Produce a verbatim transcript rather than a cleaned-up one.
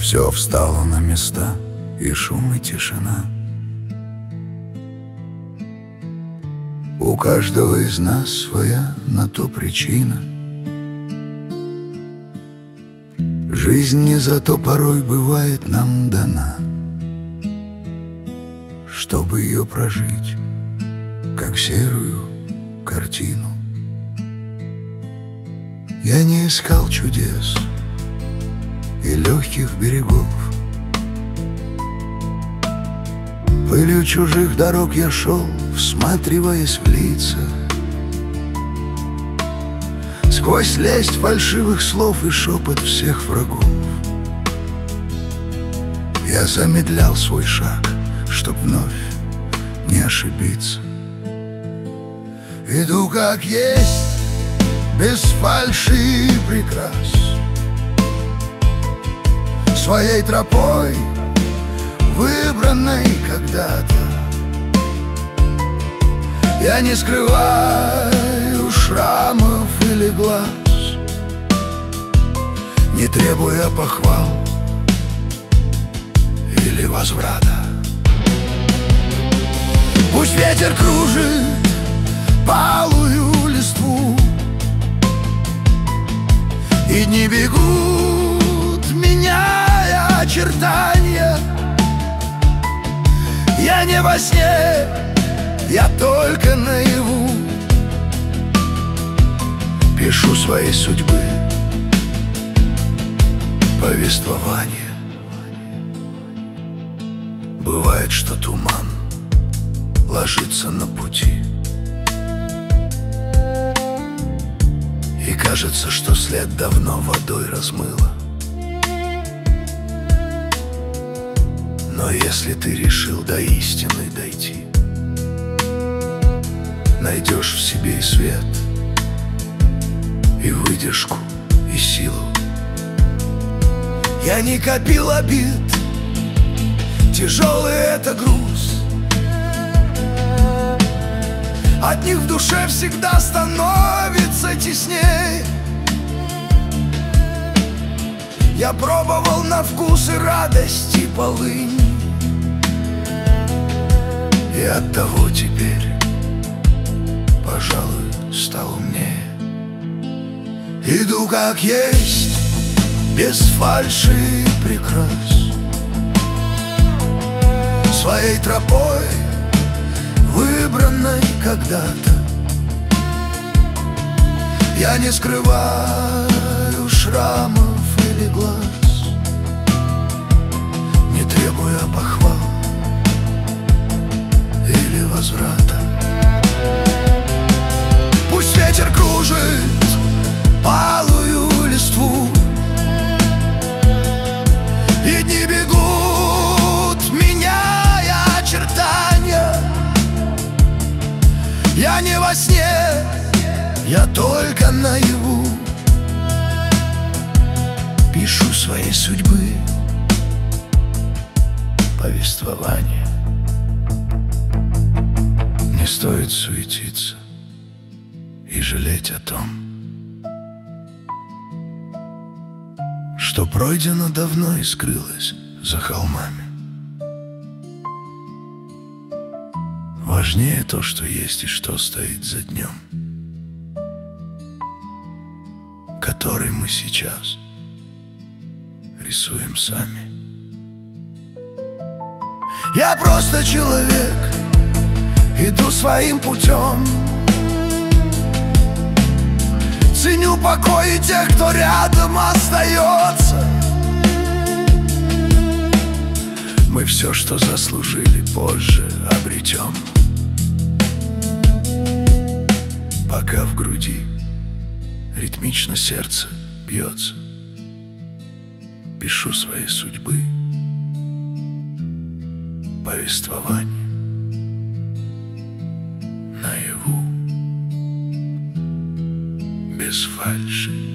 Все встало на места, и шум, и тишина. У каждого из нас своя на то причина. Жизнь не зато порой бывает нам дана, чтобы ее прожить, как серую картину. Я не искал чудес и легких берегов. Пылью чужих дорог я шел, всматриваясь в лица. Сквозь лесть фальшивых слов и шепот всех врагов я замедлял свой шаг, чтоб вновь не ошибиться. Иду как есть, без фальши и прикрас, своей тропой, выбранной когда-то. Я не скрываю шрамов или глаз, не требуя похвал или возврата. Пусть ветер кружит палую листву, и дни бегут, меняя очертания. Я не во сне, я только наяву пишу своей судьбы повествование. Бывает, что туман ложится на пути, и кажется, что след давно водой размыло. Но если ты решил до истины дойти, найдешь в себе и свет, и выдержку, и силу. Я не копил обид, тяжелый это груз, от них в душе всегда становится тесней. Я пробовал на вкус и радость, и полынь, и оттого теперь, пожалуй, стал умнее. Иду как есть, без фальши и прикрас, своей тропой, выбранной когда-то. Я не скрываю шрамов или глаз, не требуя похвал или возврата. Пусть ветер кружит палую листву, и дни бегут, меняя очертания. Я не во сне, я только наяву пишу своей судьбы повествование. Не стоит суетиться и жалеть о том, что пройдено давно и скрылось за холмами. Важнее то, что есть и что стоит за днем, который мы сейчас рисуем сами. Я просто человек, иду своим путем, ценю покой тех, кто рядом остается. Мы все, что заслужили, позже обретем. Пока в груди ритмично сердце бьется, пишу своей судьбы повествование наяву, без фальши.